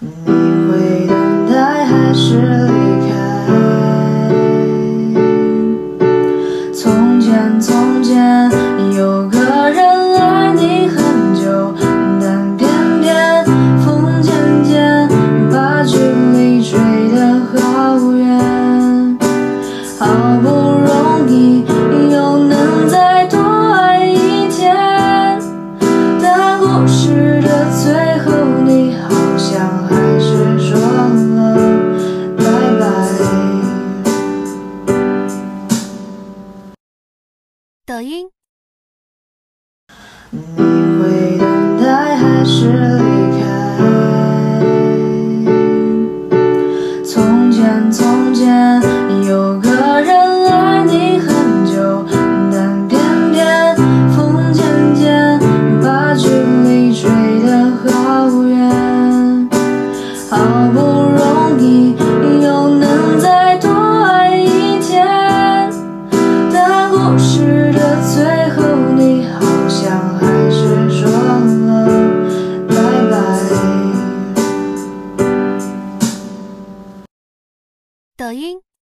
你会等待还是离开？从前，从前有个人爱你很久，但偏偏风渐渐把距离吹得好远。好不容易又能再多爱一天，但故事的最后，你好像还是说了拜拜。 抖音。 你会等待还是离开？从前，从前有个人爱你很久，但偏偏风渐渐把距离吹得好远。好不容易又能再多爱一天，但故事的最后，你好像还是说了拜拜。 抖音。